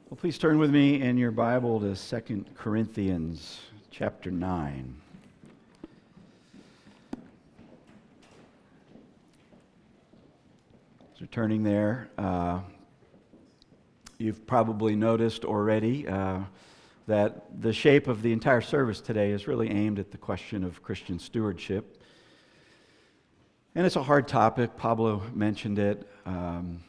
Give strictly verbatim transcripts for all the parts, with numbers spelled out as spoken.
Well, please turn with me in your Bible to Second Corinthians chapter nine. As you're turning there, uh, you've probably noticed already uh, that the shape of the entire service today is really aimed at the question of Christian stewardship. And it's a hard topic. Pablo mentioned it. Um,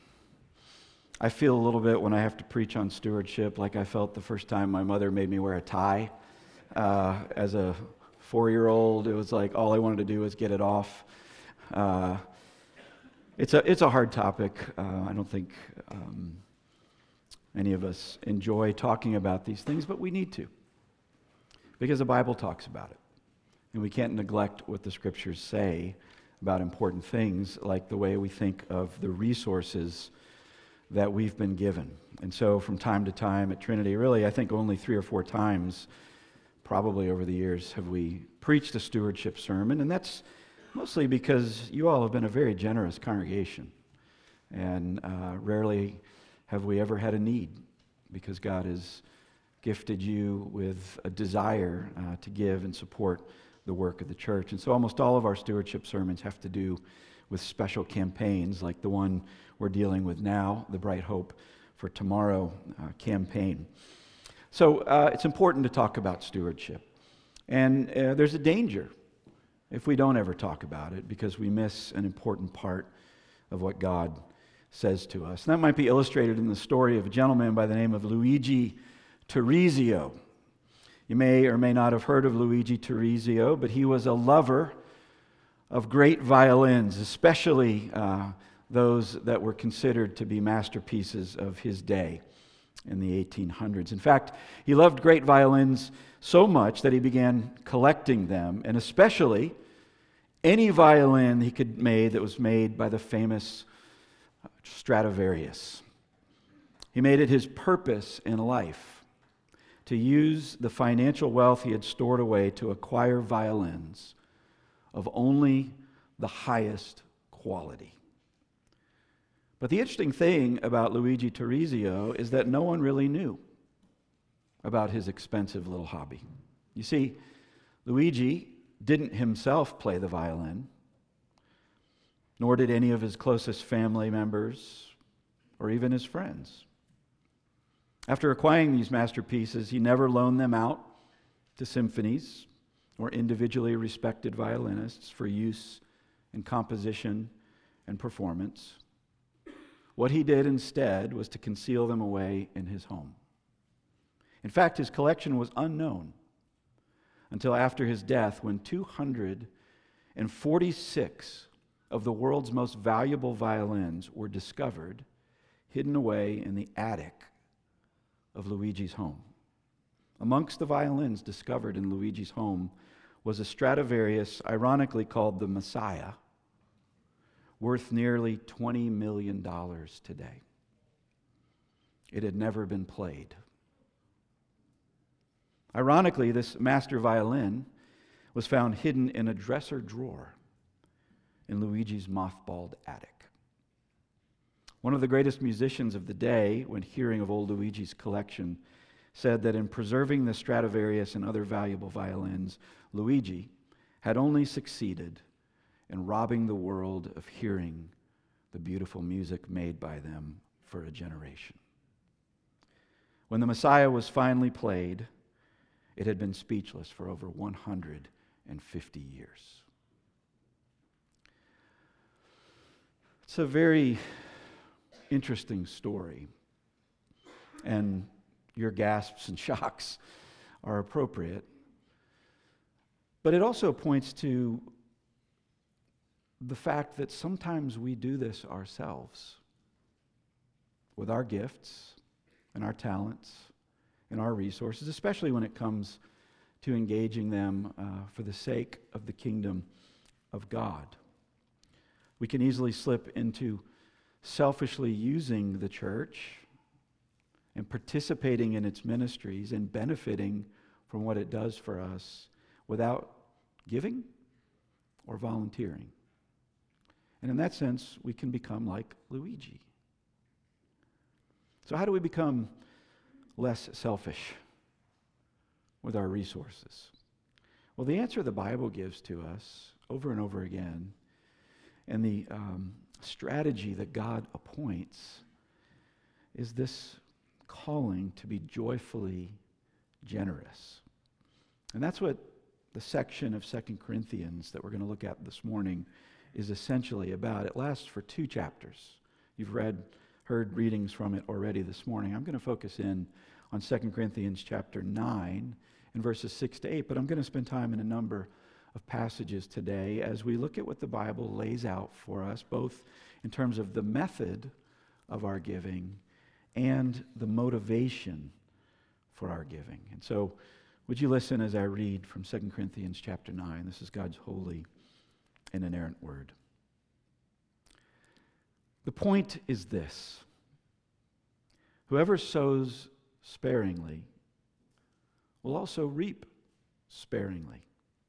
I feel a little bit when I have to preach on stewardship like I felt the first time my mother made me wear a tie. Uh, as a four-year-old, it was like all I wanted to do was get it off. Uh, it's a it's a hard topic. Uh, I don't think um, any of us enjoy talking about these things, but we need to, because the Bible talks about it. And we can't neglect what the Scriptures say about important things, like the way we think of the resources that we've been given. And so from time to time at Trinity, really I think only three or four times probably over the years have we preached a stewardship sermon, and that's mostly because you all have been a very generous congregation, and uh, rarely have we ever had a need, because God has gifted you with a desire uh, to give and support the work of the church. And so almost all of our stewardship sermons have to do with special campaigns like the one we're dealing with now, the Bright Hope for Tomorrow uh, campaign. So uh, it's important to talk about stewardship. And uh, there's a danger if we don't ever talk about it, because we miss an important part of what God says to us. And that might be illustrated in the story of a gentleman by the name of Luigi Turrisio. You may or may not have heard of Luigi Turrisio, but he was a lover of great violins, especially uh, those that were considered to be masterpieces of his day in the eighteen hundreds. In fact, he loved great violins so much that he began collecting them, and especially any violin he could make that was made by the famous Stradivarius. He made it his purpose in life to use the financial wealth he had stored away to acquire violins of only the highest quality. But the interesting thing about Luigi Turrisio is that no one really knew about his expensive little hobby. You see, Luigi didn't himself play the violin, nor did any of his closest family members or even his friends. After acquiring these masterpieces, he never loaned them out to symphonies or individually respected violinists for use in composition and performance. What he did instead was to conceal them away in his home. In fact, his collection was unknown until after his death, when two hundred forty-six of the world's most valuable violins were discovered, hidden away in the attic of Luigi's home. Amongst the violins discovered in Luigi's home was a Stradivarius, ironically called the Messiah, worth nearly twenty million dollars today. It had never been played. Ironically, this master violin was found hidden in a dresser drawer in Luigi's mothballed attic. One of the greatest musicians of the day, when hearing of old Luigi's collection, said that in preserving the Stradivarius and other valuable violins, Luigi had only succeeded in robbing the world of hearing the beautiful music made by them for a generation. When the Messiah was finally played, it had been speechless for over one hundred fifty years. It's a very interesting story, and your gasps and shocks are appropriate. But it also points to the fact that sometimes we do this ourselves with our gifts and our talents and our resources, especially when it comes to engaging them uh, for the sake of the kingdom of God. We can easily slip into selfishly using the church and participating in its ministries and benefiting from what it does for us without giving or volunteering. And in that sense, we can become like Luigi. So how do we become less selfish with our resources? Well, the answer the Bible gives to us over and over again, and the um, strategy that God appoints, is this calling to be joyfully generous. And that's what the section of Second Corinthians that we're going to look at this morning is essentially about. It lasts for two chapters. You've read, heard readings from it already this morning. I'm going to focus in on Second Corinthians chapter nine and verses six to eight, but I'm going to spend time in a number of passages today as we look at what the Bible lays out for us, both in terms of the method of our giving and the motivation for our giving. And so, would you listen as I read from Second Corinthians chapter nine? This is God's holy and inerrant word. The point is this: whoever sows sparingly will also reap sparingly.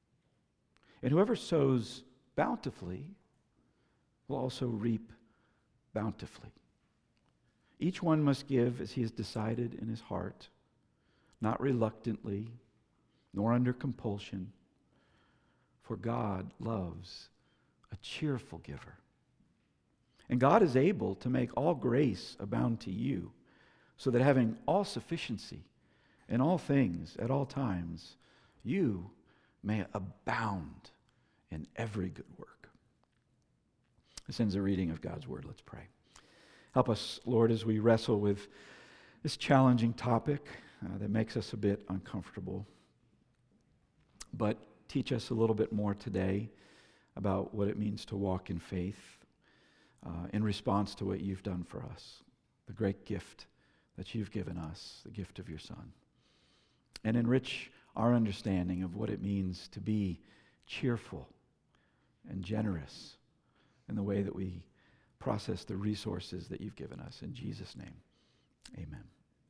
And whoever sows bountifully will also reap bountifully. Each one must give as he has decided in his heart, not reluctantly, nor under compulsion, for God loves a cheerful giver. And God is able to make all grace abound to you, so that having all sufficiency in all things at all times, you may abound in every good work. This ends the reading of God's word. Let's pray. Help us, Lord, as we wrestle with this challenging topic uh, that makes us a bit uncomfortable. But teach us a little bit more today about what it means to walk in faith uh, in response to what you've done for us, the great gift that you've given us, the gift of your Son. And enrich our understanding of what it means to be cheerful and generous in the way that we process the resources that you've given us. In Jesus' name, amen.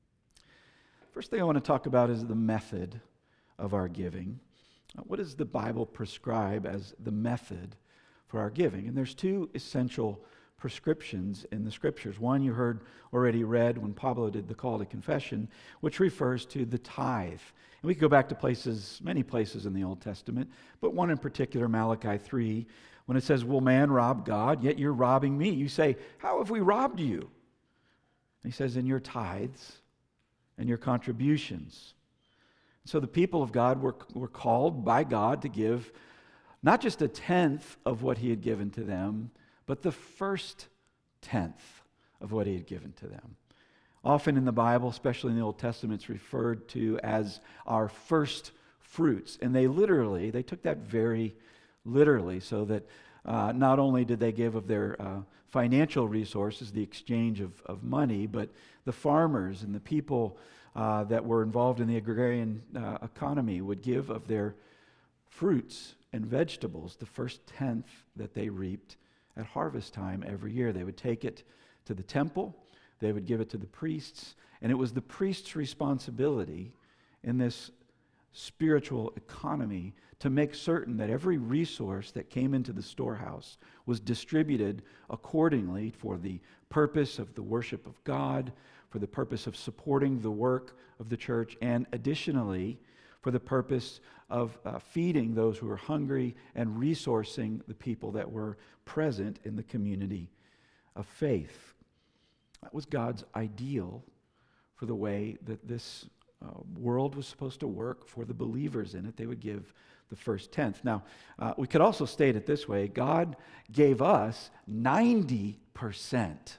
First thing I want to talk about is the method of our giving. Uh, what does the Bible prescribe as the method for our giving? And there's two essential prescriptions in the Scriptures. One you heard already read when Pablo did the call to confession, which refers to the tithe. And we can go back to places, many places in the Old Testament, but one in particular, Malachi three, when it says, "Will man rob God? Yet you're robbing me." You say, "How have we robbed you?" And he says, "In your tithes and your contributions." So the people of God were, were called by God to give not just a tenth of what he had given to them, but the first tenth of what he had given to them. Often in the Bible, especially in the Old Testament, it's referred to as our first fruits. And they literally, they took that very literally, so that uh, not only did they give of their uh, financial resources, the exchange of, of money, but the farmers and the people uh, that were involved in the agrarian uh, economy would give of their fruits and vegetables, the first tenth that they reaped at harvest time every year. They would take it to the temple, they would give it to the priests, and it was the priest's responsibility in this spiritual economy to make certain that every resource that came into the storehouse was distributed accordingly for the purpose of the worship of God, for the purpose of supporting the work of the church, and additionally for the purpose of uh, feeding those who were hungry and resourcing the people that were present in the community of faith. That was God's ideal for the way that this uh, world was supposed to work for the believers in it. They would give the first tenth. Now, uh, we could also state it this way: God gave us ninety percent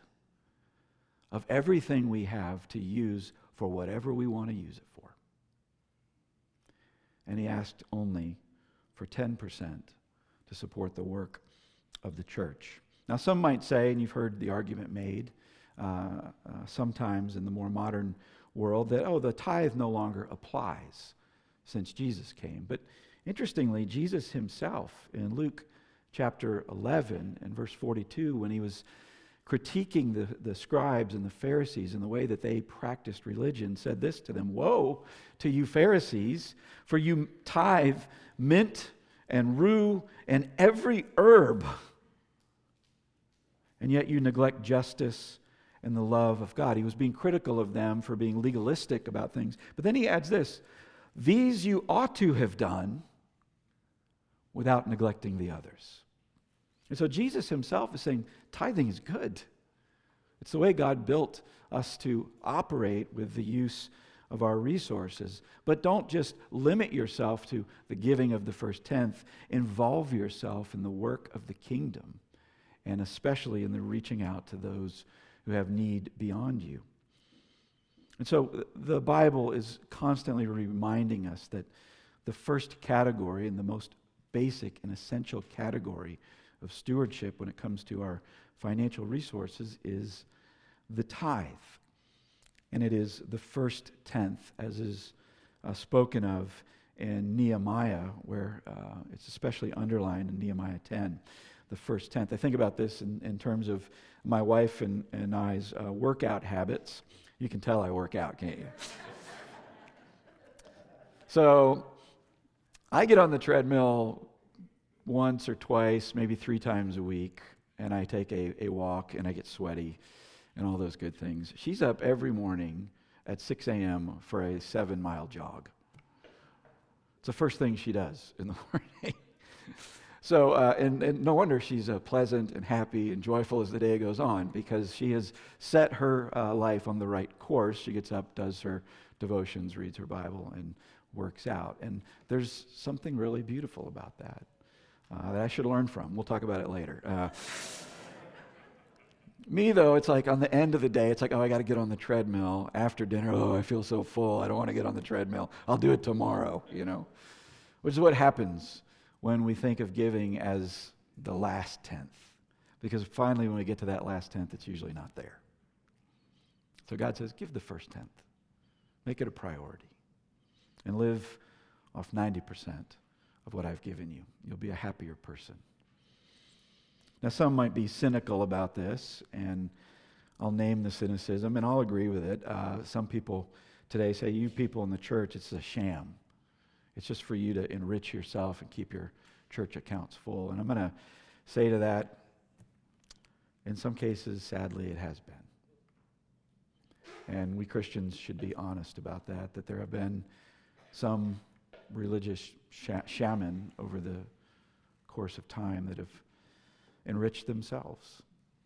of everything we have to use for whatever we want to use it for. And he asked only for ten percent to support the work of the church. Now, some might say, and you've heard the argument made uh, uh, sometimes in the more modern world, that, oh, the tithe no longer applies since Jesus came. But interestingly, Jesus himself in Luke chapter eleven and verse forty-two, when he was critiquing the, the scribes and the Pharisees and the way that they practiced religion, said this to them: "Woe to you Pharisees, for you tithe mint and rue and every herb, and yet you neglect justice and the love of God. He was being critical of them for being legalistic about things. But then he adds this, these you ought to have done without neglecting the others. And so Jesus himself is saying, tithing is good. It's the way God built us to operate with the use of our resources. But don't just limit yourself to the giving of the first tenth. Involve yourself in the work of the kingdom, and especially in the reaching out to those who have need beyond you. And so the Bible is constantly reminding us that the first category and the most basic and essential category of stewardship when it comes to our financial resources is the tithe. And it is the first tenth, as is uh, spoken of in Nehemiah, where uh, it's especially underlined in Nehemiah ten, the first tenth. I think about this in, in terms of my wife and, and I's uh, workout habits. You can tell I work out, can't you? So I get on the treadmill once or twice, maybe three times a week, and I take a, a walk, and I get sweaty and all those good things. She's up every morning at six a.m. for a seven-mile jog. It's the first thing she does in the morning. So, uh, and, and no wonder she's uh, pleasant and happy and joyful as the day goes on, because she has set her uh, life on the right course. She gets up, does her devotions, reads her Bible, and works out. And there's something really beautiful about that uh, that I should learn from. We'll talk about it later. Uh, me, though, it's like on the end of the day, it's like, oh, I got to get on the treadmill after dinner. Oh, I feel so full. I don't want to get on the treadmill. I'll do it tomorrow, you know, which is what happens when we think of giving as the last tenth. Because finally, when we get to that last tenth, it's usually not there. So God says, give the first tenth. Make it a priority. And live off ninety percent of what I've given you. You'll be a happier person. Now, some might be cynical about this, and I'll name the cynicism, and I'll agree with it. Uh, some people today say, you people in the church, it's a sham. It's just for you to enrich yourself and keep your church accounts full. And I'm going to say to that, in some cases, sadly, it has been. And we Christians should be honest about that, that there have been some religious sh- shaman over the course of time that have enriched themselves.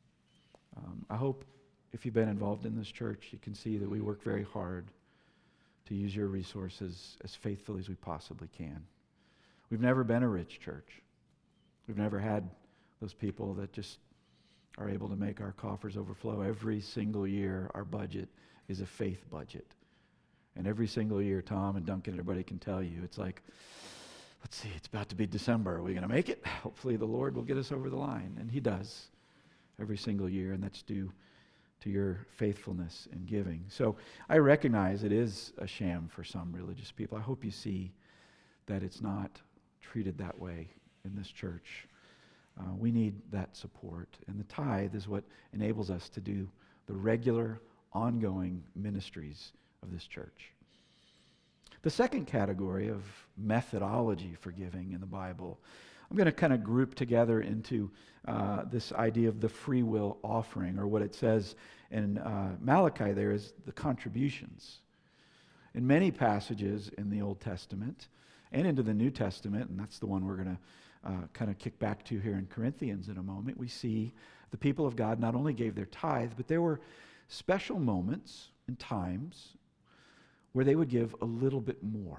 Um, I hope if you've been involved in this church, you can see that we work very hard to use your resources as faithfully as we possibly can. We've never been a rich church. We've never had those people that just are able to make our coffers overflow. Every single year, our budget is a faith budget. And every single year, Tom and Duncan, everybody can tell you, it's like, let's see, it's about to be December. Are we going to make it? Hopefully the Lord will get us over the line. And he does every single year, and that's due to your faithfulness in giving. So I recognize it is a sham for some religious people. I hope you see that it's not treated that way in this church. Uh, we need that support. And the tithe is what enables us to do the regular, ongoing ministries of this church. The second category of methodology for giving in the Bible, I'm going to kind of group together into uh, this idea of the free will offering, or what it says in uh, Malachi there is the contributions. In many passages in the Old Testament and into the New Testament, and that's the one we're going to uh, kind of kick back to here in Corinthians in a moment, we see the people of God not only gave their tithe, but there were special moments and times where they would give a little bit more.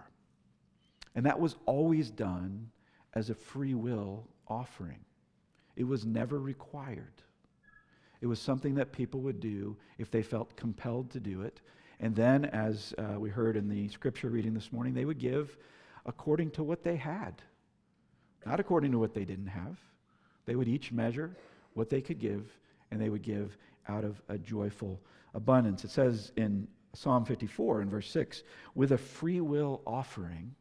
And that was always done as a free will offering. It was never required. It was something that people would do if they felt compelled to do it. And then, as uh, we heard in the scripture reading this morning, they would give according to what they had, not according to what they didn't have. They would each measure what they could give, and they would give out of a joyful abundance. It says in Psalm fifty-four in verse six, with a free will offering,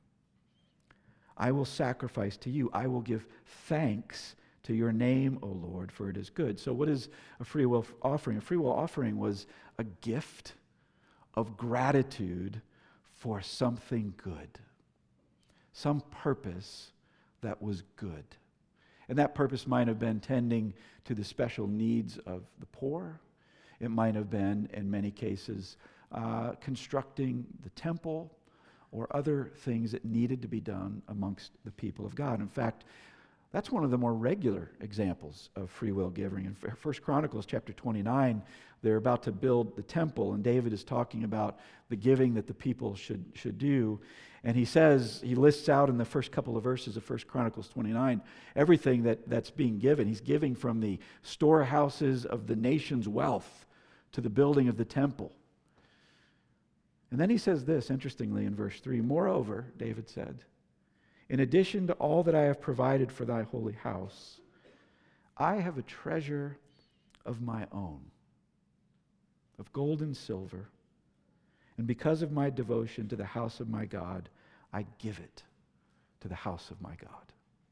I will sacrifice to you. I will give thanks to your name, O Lord, for it is good. So what is a free will offering? A free will offering was a gift of gratitude for something good, some purpose that was good. And that purpose might have been tending to the special needs of the poor. It might have been, in many cases, uh, constructing the temple or other things that needed to be done amongst the people of God. In fact, that's one of the more regular examples of free will giving. In First Chronicles chapter twenty-nine, they're about to build the temple, and David is talking about the giving that the people should, should do. And he says, he lists out in the first couple of verses of First Chronicles twenty-nine, everything that, that's being given. He's giving from the storehouses of the nation's wealth to the building of the temple. And then he says this, interestingly, in verse three, "Moreover," David said, "in addition to all that I have provided for thy holy house, I have a treasure of my own, of gold and silver, and because of my devotion to the house of my God, I give it to the house of my God."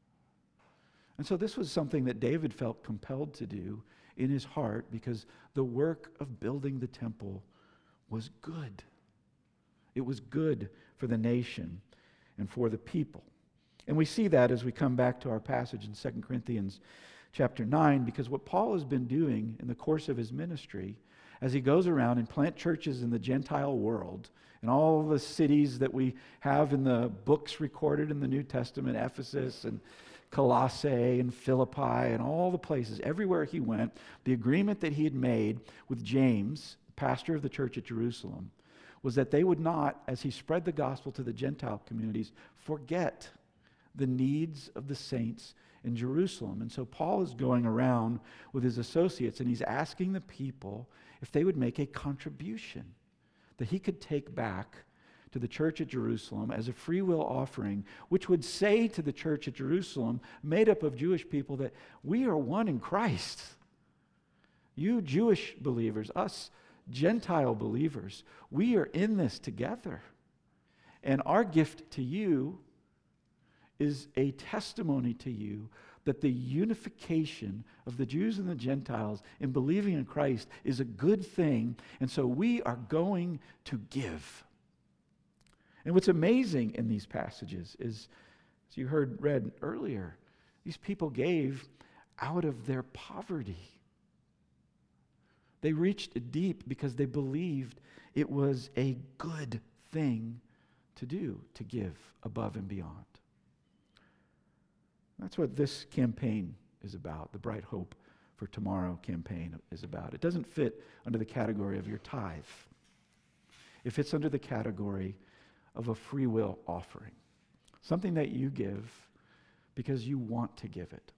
And so this was something that David felt compelled to do in his heart because the work of building the temple was good. It was good for the nation and for the people. And we see that as we come back to our passage in Second Corinthians chapter nine, because what Paul has been doing in the course of his ministry, as he goes around and plant churches in the Gentile world, in all the cities that we have in the books recorded in the New Testament, Ephesus and Colossae and Philippi and all the places, everywhere he went, the agreement that he had made with James, pastor of the church at Jerusalem, was that they would not, as he spread the gospel to the Gentile communities, forget the needs of the saints in Jerusalem. And so Paul is going around with his associates and he's asking the people if they would make a contribution that he could take back to the church at Jerusalem as a free will offering, which would say to the church at Jerusalem, made up of Jewish people, that we are one in Christ. You Jewish believers, us Gentile believers, we are in this together. And our gift to you is a testimony to you that the unification of the Jews and the Gentiles in believing in Christ is a good thing, and so we are going to give. And what's amazing in these passages is, as you heard read earlier, these people gave out of their poverty. They reached deep because they believed it was a good thing to do, to give above and beyond. That's what this campaign is about, the Bright Hope for Tomorrow campaign is about. It doesn't fit under the category of your tithe. It fits under the category of a free will offering, something that you give because you want to give it,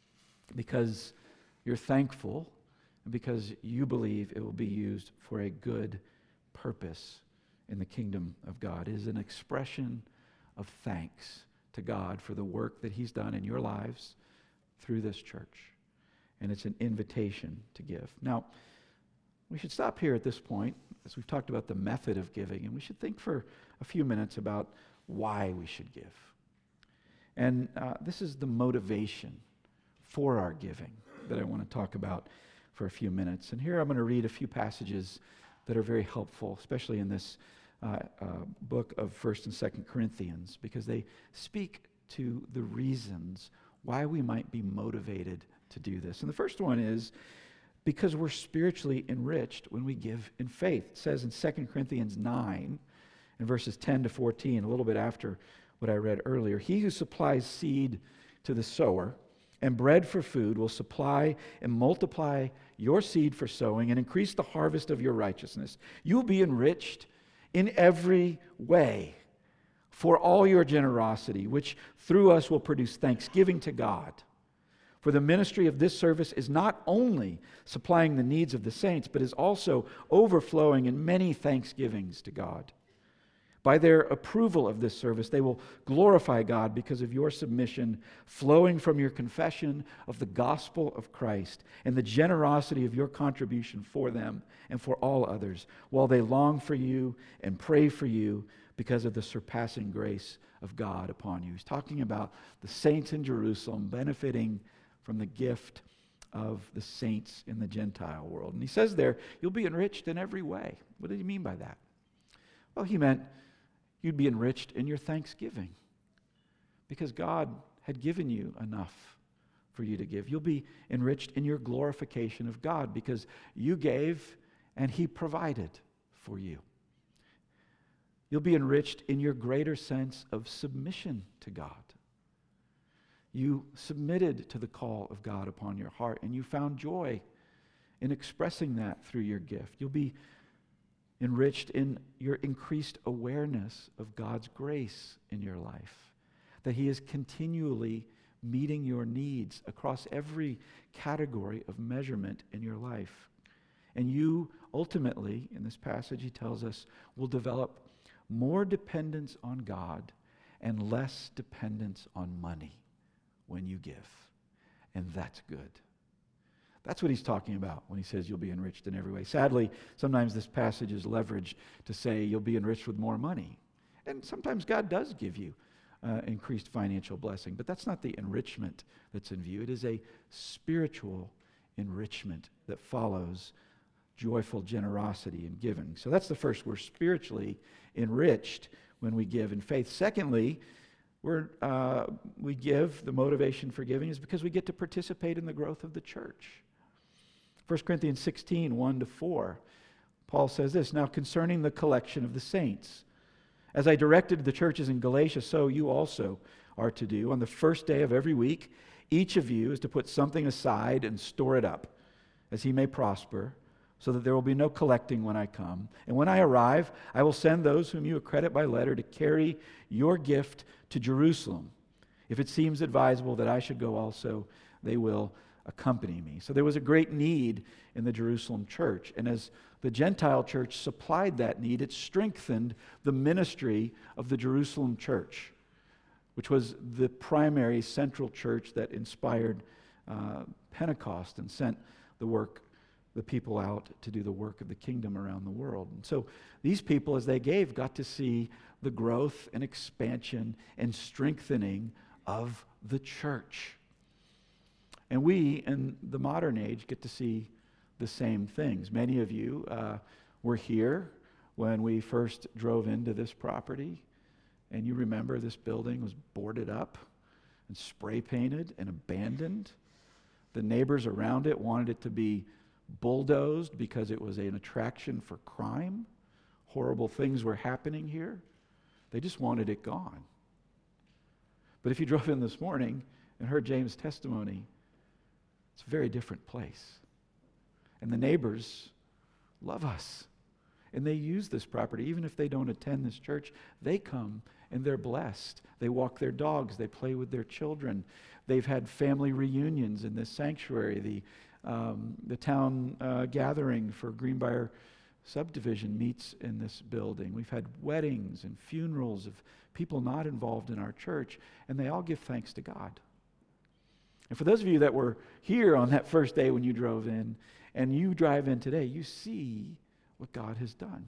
because you're thankful, and because you believe it will be used for a good purpose in the kingdom of God. It is an expression of thanks to God for the work that he's done in your lives through this church. And it's an invitation to give. Now, we should stop here at this point, as we've talked about the method of giving, and we should think for a few minutes about why we should give. And uh, this is the motivation for our giving that I want to talk about for a few minutes. And here I'm going to read a few passages that are very helpful, especially in this uh, uh, book of First and Second Corinthians, because they speak to the reasons why we might be motivated to do this. And the first one is because we're spiritually enriched when we give in faith. It says in Second Corinthians nine, in verses ten to fourteen, a little bit after what I read earlier, "He who supplies seed to the sower and bread for food will supply and multiply your seed for sowing and increase the harvest of your righteousness. You will be enriched in every way for all your generosity, which through us will produce thanksgiving to God. For the ministry of this service is not only supplying the needs of the saints, but is also overflowing in many thanksgivings to God. By their approval of this service, they will glorify God because of your submission flowing from your confession of the gospel of Christ and the generosity of your contribution for them and for all others, while they long for you and pray for you because of the surpassing grace of God upon you." He's talking about the saints in Jerusalem benefiting from the gift of the saints in the Gentile world. And he says there, you'll be enriched in every way. What did he mean by that? Well, he meant you'd be enriched in your thanksgiving because God had given you enough for you to give. You'll be enriched in your glorification of God because you gave and he provided for you. You'll be enriched in your greater sense of submission to God. You submitted to the call of God upon your heart, and you found joy in expressing that through your gift. You'll be enriched in your increased awareness of God's grace in your life, that he is continually meeting your needs across every category of measurement in your life. And you ultimately, in this passage, he tells us, will develop more dependence on God and less dependence on money when you give. And that's good. That's what he's talking about when he says you'll be enriched in every way. Sadly, sometimes this passage is leveraged to say you'll be enriched with more money. And sometimes God does give you uh, increased financial blessing, but that's not the enrichment that's in view. It is a spiritual enrichment that follows joyful generosity and giving. So that's the first. We're spiritually enriched when we give in faith. Secondly, we're, uh, we give, the motivation for giving is because we get to participate in the growth of the church. First Corinthians sixteen, one to four, Paul says this, "Now concerning the collection of the saints, as I directed the churches in Galatia, so you also are to do. On the first day of every week, each of you is to put something aside and store it up, as he may prosper, so that there will be no collecting when I come. And when I arrive, I will send those whom you accredit by letter to carry your gift to Jerusalem. If it seems advisable that I should go also, they will accompany me." So there was a great need in the Jerusalem church. And as the Gentile church supplied that need, it strengthened the ministry of the Jerusalem church, which was the primary central church that inspired uh, Pentecost and sent the work the people out to do the work of the kingdom around the world. And so these people, as they gave, got to see the growth and expansion and strengthening of the church. And we, in the modern age, get to see the same things. Many of you uh, were here when we first drove into this property, and you remember this building was boarded up and spray painted and abandoned. The neighbors around it wanted it to be bulldozed because it was an attraction for crime. Horrible things were happening here. They just wanted it gone. But if you drove in this morning and heard James' testimony, it's a very different place. And the neighbors love us. And they use this property. Even if they don't attend this church, they come and they're blessed. They walk their dogs. They play with their children. They've had family reunions in this sanctuary. The Um, the town uh, gathering for Greenbrier subdivision meets in this building. We've had weddings and funerals of people not involved in our church, and they all give thanks to God. And for those of you that were here on that first day when you drove in, and you drive in today, you see what God has done.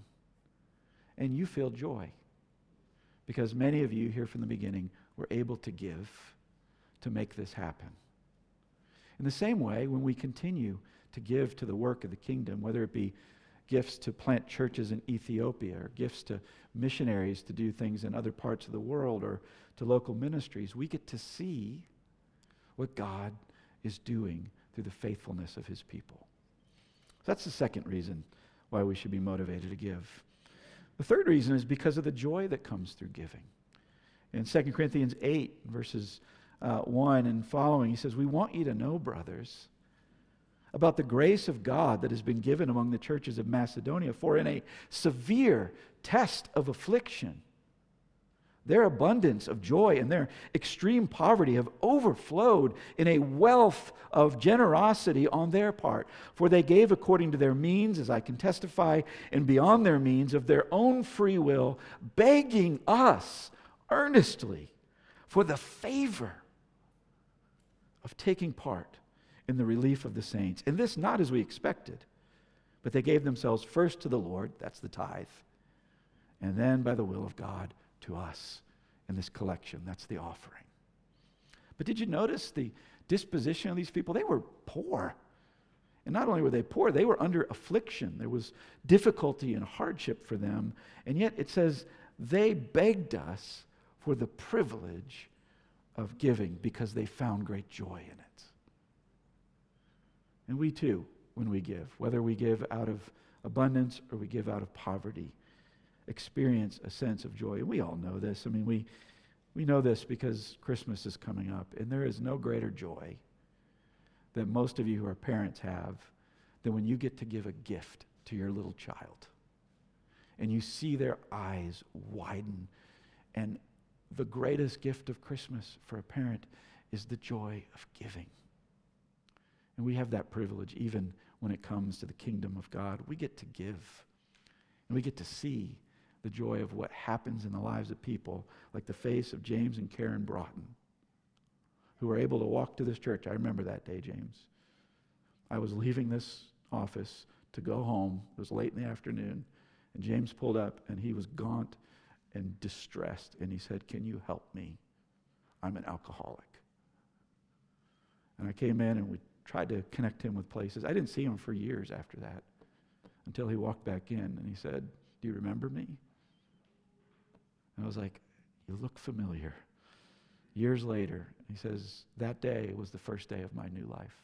And you feel joy, because many of you here from the beginning were able to give to make this happen. In the same way, when we continue to give to the work of the kingdom, whether it be gifts to plant churches in Ethiopia or gifts to missionaries to do things in other parts of the world or to local ministries, we get to see what God is doing through the faithfulness of his people. So that's the second reason why we should be motivated to give. The third reason is because of the joy that comes through giving. In Second Corinthians eight, verses Uh, one and following, he says, "We want you to know, brothers, about the grace of God that has been given among the churches of Macedonia. For in a severe test of affliction, their abundance of joy and their extreme poverty have overflowed in a wealth of generosity on their part. For they gave according to their means, as I can testify, and beyond their means of their own free will, begging us earnestly for the favor of taking part in the relief of the saints. And this not as we expected, but they gave themselves first to the Lord," that's the tithe, "and then by the will of God to us in this collection," that's the offering. But did you notice the disposition of these people? They were poor. And not only were they poor, they were under affliction. There was difficulty and hardship for them. And yet it says they begged us for the privilege of giving because they found great joy in it. And we too, when we give, whether we give out of abundance or we give out of poverty, experience a sense of joy. And we all know this. I mean, we, we know this because Christmas is coming up, and there is no greater joy that most of you who are parents have than when you get to give a gift to your little child. And you see their eyes widen. And the greatest gift of Christmas for a parent is the joy of giving. And we have that privilege even when it comes to the kingdom of God. We get to give. And we get to see the joy of what happens in the lives of people, like the face of James and Karen Broughton, who were able to walk to this church. I remember that day, James. I was leaving this office to go home. It was late in the afternoon. And James pulled up, and he was gaunt and distressed. And he said, "Can you help me? I'm an alcoholic." And I came in, and we tried to connect him with places. I didn't see him for years after that until he walked back in, and he said, "Do you remember me?" And I was like, "You look familiar." Years later, he says, "That day was the first day of my new life."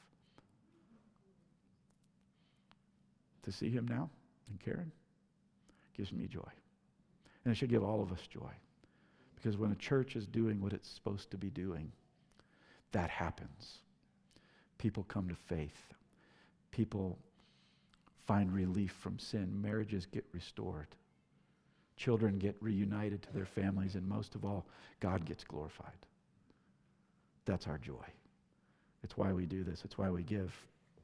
To see him now and Karen gives me joy. And it should give all of us joy. Because when a church is doing what it's supposed to be doing, that happens. People come to faith. People find relief from sin. Marriages get restored. Children get reunited to their families. And most of all, God gets glorified. That's our joy. It's why we do this. It's why we give.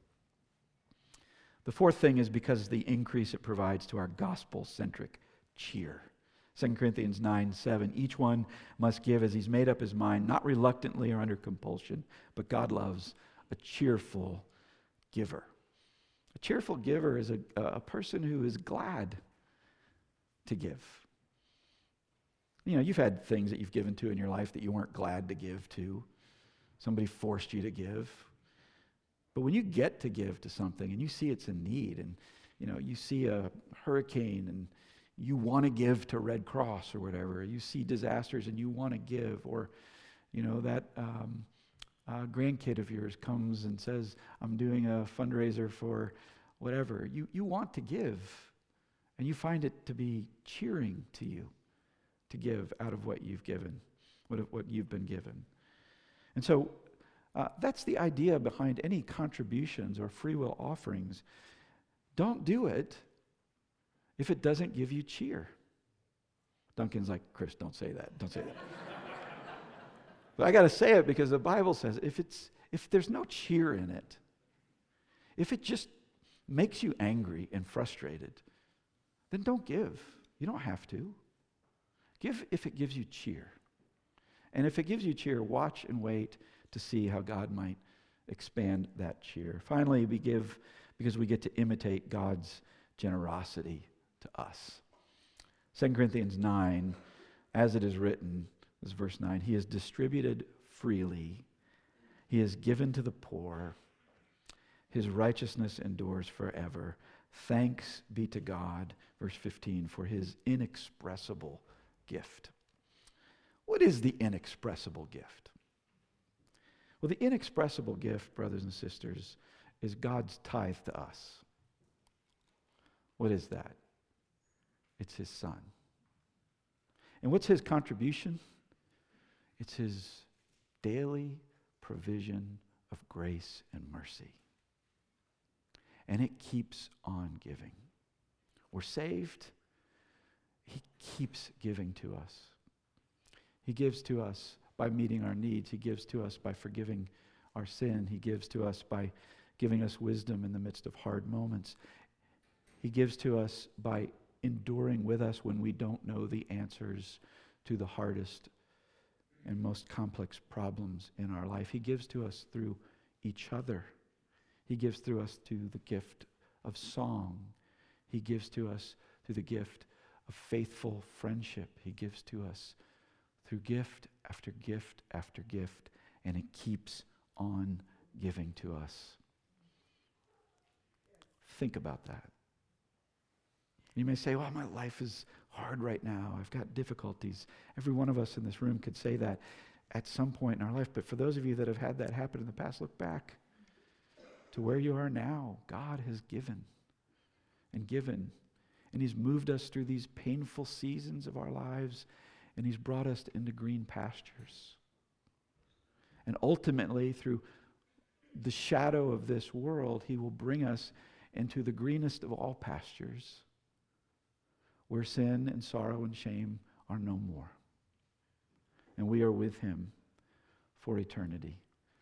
The fourth thing is because the increase it provides to our gospel-centric cheer. Second Corinthians nine seven, each one must give as he's made up his mind, not reluctantly or under compulsion, but God loves a cheerful giver. A cheerful giver is a, a person who is glad to give. You know, you've had things that you've given to in your life that you weren't glad to give to. Somebody forced you to give. But when you get to give to something and you see it's in need, and you know, you see a hurricane and you want to give to Red Cross or whatever, you see disasters and you want to give, or you know, that um, uh, grandkid of yours comes and says, "I'm doing a fundraiser for whatever," you, you want to give, and you find it to be cheering to you to give out of what you've given, what, what you've been given. And so uh, that's the idea behind any contributions or free will offerings. Don't do it if it doesn't give you cheer. Duncan's like, "Chris, don't say that. Don't say that." But I got to say it because the Bible says if it's if there's no cheer in it, if it just makes you angry and frustrated, then don't give. You don't have to. Give if it gives you cheer. And if it gives you cheer, watch and wait to see how God might expand that cheer. Finally, we give because we get to imitate God's generosity to us. Second Corinthians nine, as it is written, this is verse nine, he has distributed freely. He has given to the poor. His righteousness endures forever. Thanks be to God, verse fifteen, for his inexpressible gift. What is the inexpressible gift? Well, the inexpressible gift, brothers and sisters, is God's tithe to us. What is that? It's his Son. And what's his contribution? It's his daily provision of grace and mercy. And it keeps on giving. We're saved. He keeps giving to us. He gives to us by meeting our needs. He gives to us by forgiving our sin. He gives to us by giving us wisdom in the midst of hard moments. He gives to us by enduring with us when we don't know the answers to the hardest and most complex problems in our life. He gives to us through each other. He gives through us through the gift of song. He gives to us through the gift of faithful friendship. He gives to us through gift after gift after gift, and it keeps on giving to us. Think about that. You may say, "Well, my life is hard right now. I've got difficulties." Every one of us in this room could say that at some point in our life. But for those of you that have had that happen in the past, look back to where you are now. God has given. and given. And he's moved us through these painful seasons of our lives, and he's brought us into green pastures. And ultimately, through the shadow of this world, he will bring us into the greenest of all pastures, where sin and sorrow and shame are no more. And we are with him for eternity,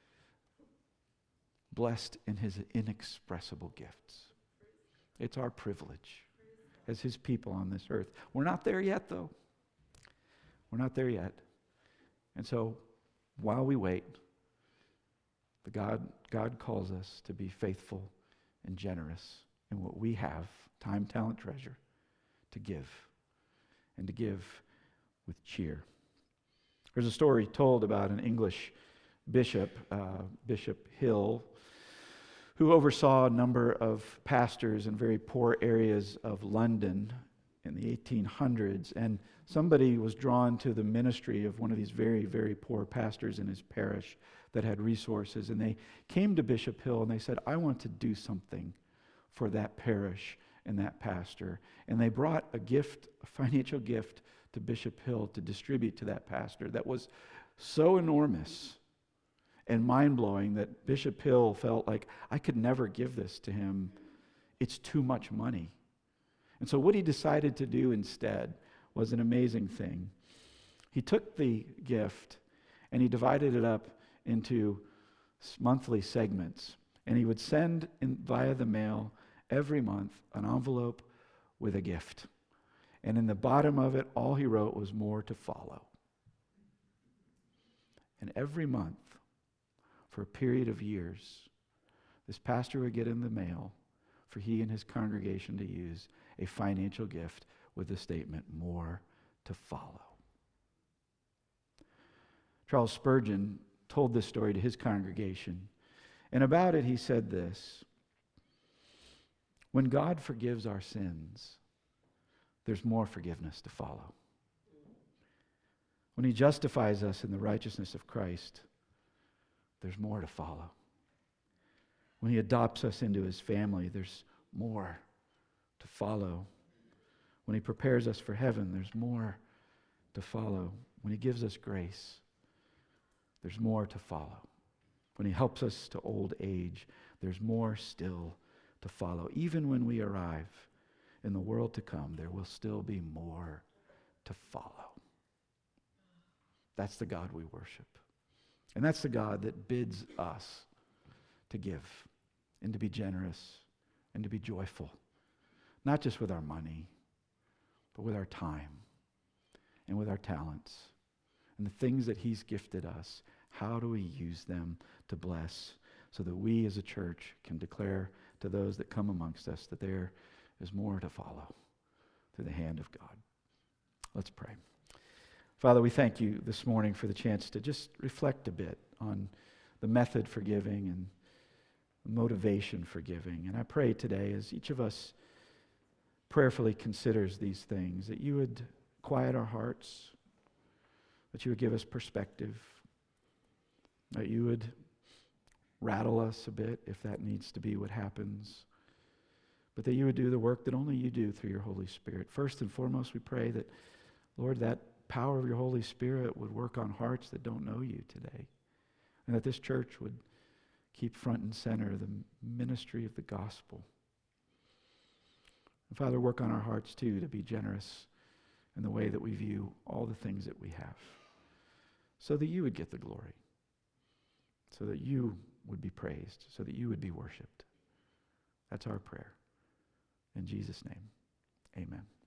blessed in his inexpressible gifts. It's our privilege as his people on this earth. We're not there yet, though. We're not there yet. And so, while we wait, the God, God calls us to be faithful and generous in what we have, time, talent, treasure, to give, and to give with cheer. There's a story told about an English bishop, uh, Bishop Hill, who oversaw a number of pastors in very poor areas of London in the eighteen hundreds. And somebody was drawn to the ministry of one of these very, very poor pastors in his parish that had resources. And they came to Bishop Hill and they said, I want to do something for that parish and that pastor. And they brought a gift, a financial gift, to Bishop Hill to distribute to that pastor that was so enormous and mind-blowing that Bishop Hill felt like, I could never give this to him. It's too much money. And so what he decided to do instead was an amazing thing. He took the gift and he divided it up into monthly segments. And he would send in, via the mail every month an envelope with a gift. And in the bottom of it, all he wrote was more to follow. And every month, for a period of years, this pastor would get in the mail for he and his congregation to use a financial gift with the statement, more to follow. Charles Spurgeon told this story to his congregation. And about it, he said this: when God forgives our sins, there's more forgiveness to follow. When he justifies us in the righteousness of Christ, there's more to follow. When he adopts us into his family, there's more to follow. When he prepares us for heaven, there's more to follow. When he gives us grace, there's more to follow. When he helps us to old age, there's more still to follow. Even when we arrive in the world to come, there will still be more to follow. That's the God we worship. And that's the God that bids us to give and to be generous and to be joyful, not just with our money, but with our time and with our talents and the things that he's gifted us. How do we use them to bless so that we as a church can declare to those that come amongst us that there is more to follow through the hand of God? Let's pray. Father, we thank you this morning for the chance to just reflect a bit on the method for giving and motivation for giving. And I pray today, as each of us prayerfully considers these things, that you would quiet our hearts, that you would give us perspective, that you would rattle us a bit if that needs to be what happens, but that you would do the work that only you do through your Holy Spirit. First and foremost, we pray that, Lord, that power of your Holy Spirit would work on hearts that don't know you today, and that this church would keep front and center the ministry of the gospel. And Father, work on our hearts too to be generous in the way that we view all the things that we have, so that you would get the glory, so that you would be praised, so that you would be worshiped. That's our prayer. In Jesus' name, amen.